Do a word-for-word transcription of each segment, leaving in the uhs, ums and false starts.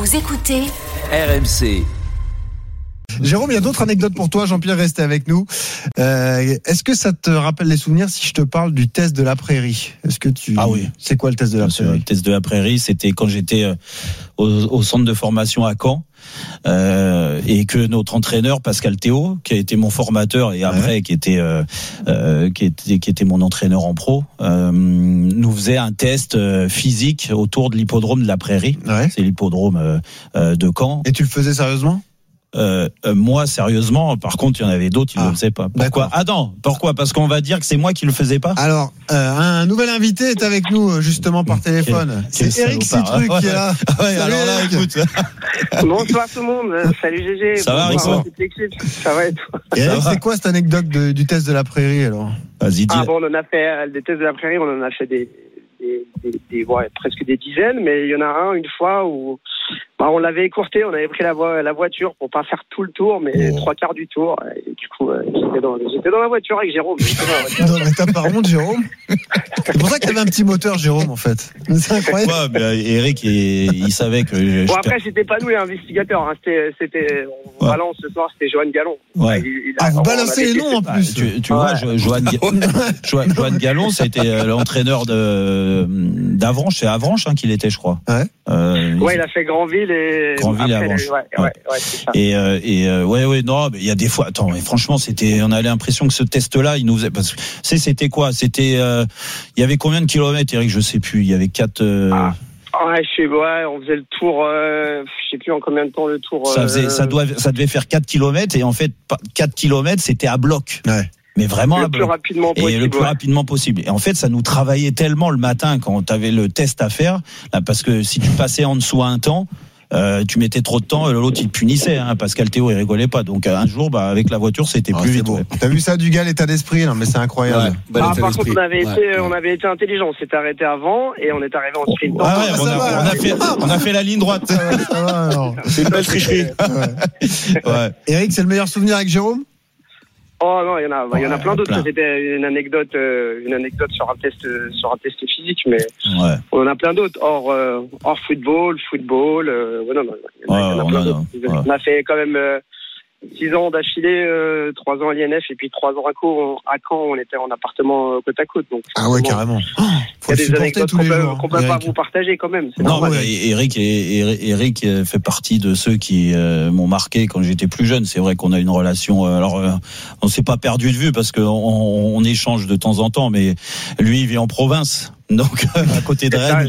Vous écoutez R M C. Jérôme, il y a d'autres anecdotes pour toi. Jean-Pierre, restez avec nous. Euh, est-ce que ça te rappelle les souvenirs si je te parle du test de la prairie? Est-ce que tu... Ah oui. C'est quoi le test de la prairie? Le test de la prairie, c'était quand j'étais au, au centre de formation à Caen. Euh, et que notre entraîneur Pascal Théo, qui a été mon formateur et après ouais. qui était euh, euh, qui était qui était mon entraîneur en pro, euh, nous faisait un test euh, physique autour de l'hippodrome de la Prairie. Ouais. C'est l'hippodrome euh, euh, de Caen. Et tu le faisais sérieusement? Euh, euh, moi sérieusement, par contre il y en avait d'autres qui ne ah, le faisaient pas. Pourquoi? Ah non, pourquoi? Parce qu'on va dire que c'est moi qui le faisais pas. Alors euh, un nouvel invité est avec nous justement par téléphone. Quel, c'est Eric Citruc ouais, qui est là. Ouais, alors là écoute. Bonsoir tout le monde. Salut G G. Ça va Eric? Ça va et toi? Eric, c'est quoi cette anecdote de, du test de la Prairie alors? Vas-y dis. Ah bon, on en a fait des tests de la Prairie, on en a fait des des, des, des ouais, presque des dizaines, mais il y en a un une fois où bah, on l'avait écourté, on avait pris la, vo- la voiture pour pas faire tout le tour, mais oh. trois quarts du tour. Et du coup, euh, j'étais, dans, j'étais dans la voiture avec Jérôme. Non, mais t'as pas honte, Jérôme? C'est pour ça qu'il y avait un petit moteur, Jérôme, en fait. C'est incroyable. Ouais, mais Eric, il, il savait que. Je, bon, après, c'était pas nous les investigateurs. Hein. C'était, c'était, on ouais. balance ce soir, c'était Johan Gallon. Ouais. Il, il a, ah, vous balancez les noms en plus. Ah, tu, tu ouais. vois, Johan, Johan, Johan Gallon, ça a été l'entraîneur de, d'Avranches. C'est Avranches hein, qu'il était, je crois. Ouais. Euh, ouais, il a fait Grandville et. Grandville et Avranches. Ouais, ouais, ouais, ouais, c'est ça. Et, euh, et euh, ouais, ouais, non, mais il y a des fois. Attends, mais franchement, c'était, on a l'impression que ce test-là, il nous faisait. Parce que, c'est, c'était quoi? C'était, euh, il y avait combien de kilomètres, Eric? Je sais plus. Il y avait quatre. Euh... Ah. Ouais, je sais, ouais, on faisait le tour, euh, je sais plus en combien de temps le tour. Ça faisait, euh... ça doit, ça devait faire quatre kilomètres et en fait, quatre kilomètres, c'était à bloc. Ouais. Mais vraiment le à plus bloc. rapidement possible. Et le plus ouais. rapidement possible. Et en fait, ça nous travaillait tellement le matin quand tu avais le test à faire, là, parce que si tu passais en dessous à un temps, Euh, tu mettais trop de temps et l'autre il te punissait hein, Pascal Théo il rigolait pas donc un jour bah avec la voiture c'était oh, plus vite bon. ouais. T'as vu ça du gars l'état d'esprit non mais c'est incroyable ouais. ah, par contre on avait ouais. été on avait été intelligent, on s'est arrêté avant et on est arrivé en sprint. Ah ouais, on, a, on a fait on a fait la ligne droite. Ça va, ça va, alors. C'est une belle tricherie. Ouais. Ouais. Eric, c'est le meilleur souvenir avec Jérôme? Oh non, il y en a, il y en a ouais, plein d'autres. Plein. C'était une anecdote, euh, une anecdote sur un test, euh, sur un test physique, mais ouais. on en a plein d'autres. Hors, euh, hors football, football. Euh, ouais, non, non, il y en a, ouais, il y en a on plein a, d'autres. ouais. On a fait quand même euh, six ans d'affilée, euh, trois ans à l'I N F et puis trois ans à Caen. À Caen, on était en appartement côte à côte. Donc ah ouais, carrément. Oh, faut il y a des anecdotes tous qu'on les peut, jours, qu'on peut pas vous partager quand même. C'est non, normal. ouais, Eric, Eric fait partie de ceux qui euh, m'ont marqué quand j'étais plus jeune. C'est vrai qu'on a une relation. Euh, alors, euh, on s'est pas perdu de vue parce qu'on on, on échange de temps en temps, mais lui, il vit en province. Donc à côté de Rennes,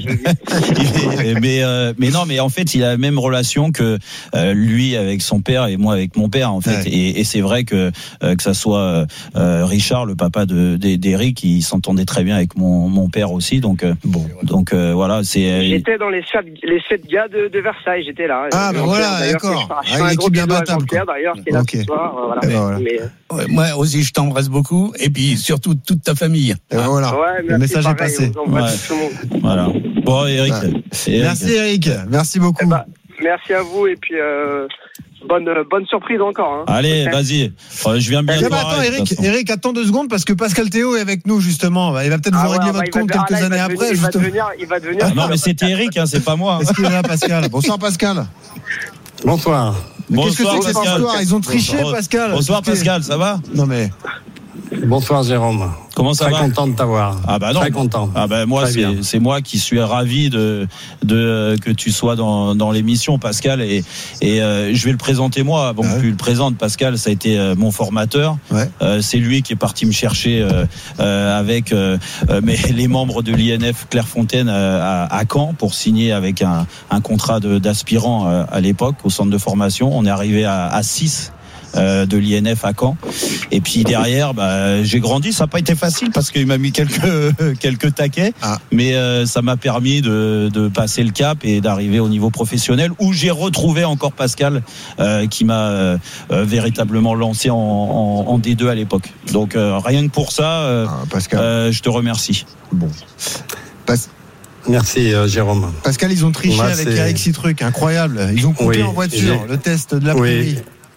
est, mais euh, mais non, mais en fait il a la même relation que euh, lui avec son père et moi avec mon père en fait. Ouais. Et, et c'est vrai que euh, que ça soit euh, Richard, le papa de d'Eric, il s'entendait très bien avec mon mon père aussi. Donc euh, bon, donc euh, voilà, c'est. J'étais dans les sept les sept gars de, de Versailles, j'étais là. Ah ben voilà, d'accord. Je fais un gros bisou à Jean-Pierre d'ailleurs qui est là ce soir. Voilà. Mais, voilà. Mais, ouais, moi aussi je t'embrasse beaucoup et puis surtout toute ta famille. Et voilà. Ouais, le message est passé. Ouais. Voilà. Bon, Eric. Ouais. Eric. Merci, Eric. Merci beaucoup. Eh ben, merci à vous et puis euh, bonne bonne surprise encore. Hein. Allez, okay. Vas-y. Euh, je viens bien. Eh ben, attends, Eric. Eric, attends deux secondes parce que Pascal Théo est avec nous justement. Il va peut-être ah vous ouais, régler bah, votre compte va, quelques ah, années là, après. Il va justement. devenir. Il va devenir. Ah, non, mais c'était Eric, hein, c'est pas moi. Est-ce qu'il est là, Pascal? Bonsoir, Pascal. Bonsoir. Mais qu'est-ce que c'est que cette histoire? Ils ont triché, Bonsoir, Pascal. Bonsoir, Pascal. Ça va? Non mais. Bonsoir Jérôme. Comment ça Très va? Très content de t'avoir. Ah bah non. Très content. Ah bah moi c'est, c'est moi qui suis ravi de de que tu sois dans dans l'émission Pascal et et euh, je vais le présenter moi avant ah que tu le présentes. Pascal, ça a été euh, mon formateur. Ouais. Euh, c'est lui qui est parti me chercher euh, euh, avec euh, mais les membres de l'I N F Clairefontaine euh, à, à Caen pour signer avec un un contrat de, d'aspirant euh, à l'époque au centre de formation. On est arrivé à à six. Euh, de l'I N F à Caen. Et puis derrière, bah, j'ai grandi. Ça n'a pas été facile parce qu'il m'a mis quelques quelques taquets, ah. mais euh, ça m'a permis de, de passer le cap et d'arriver au niveau professionnel où j'ai retrouvé encore Pascal, euh, qui m'a euh, véritablement lancé en, en, en D deux à l'époque. Donc euh, rien que pour ça, euh, ah, Pascal. Euh, je te remercie. Bon. Pas- Merci euh, Jérôme. Pascal, ils ont triché Moi, avec c'est... Eric Citruc, incroyable. Ils ont coupé oui, en voiture le test de la prairie. Oui.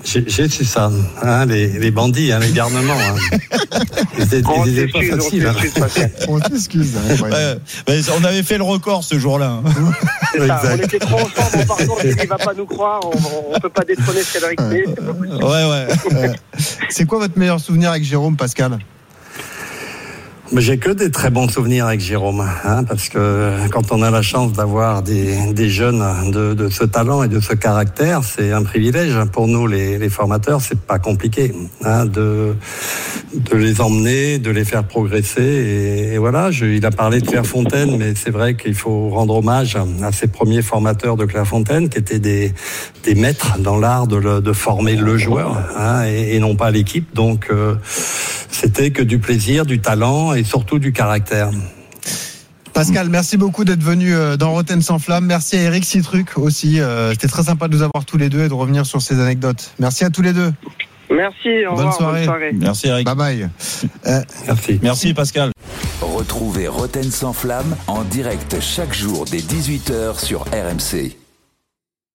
J'ai, j'ai su ça, hein, les, les bandits, hein, les garnements. Hein. Ils étaient, On ils étaient pas s'excuse, on faciles. Hein. s'excuse, Pascal. On s'excuse. hein, ouais. Ouais, mais on avait fait le record ce jour-là. hein. C'est ça, Exact. on était trop ensemble, par contre, il ne va pas nous croire, on ne peut pas détrôner Cédric Né, c'est pas possible. Ouais, ouais. Euh, c'est quoi votre meilleur souvenir avec Jérôme, Pascal? Mais j'ai que des très bons souvenirs avec Jérôme, hein, parce que quand on a la chance d'avoir des, des jeunes de, de ce talent et de ce caractère, c'est un privilège pour nous les, les formateurs. C'est pas compliqué hein, de de les emmener, de les faire progresser. Et, et voilà, je, il a parlé de Clairefontaine, mais c'est vrai qu'il faut rendre hommage à ces premiers formateurs de Clairefontaine qui étaient des des maîtres dans l'art de, le, de former le joueur hein, et, et non pas l'équipe. Donc euh, c'était que du plaisir, du talent et surtout du caractère. Pascal, merci beaucoup d'être venu dans Rotten sans flamme. Merci à Eric Citruc aussi. Euh, C'était très sympa de nous avoir tous les deux et de revenir sur ces anecdotes. Merci à tous les deux. Merci, au Bonne revoir, soirée. bonne soirée. Merci Eric. Bye bye. Euh, Merci. Merci Pascal. Retrouvez Rotten sans flamme en direct chaque jour dès dix-huit heures sur R M C.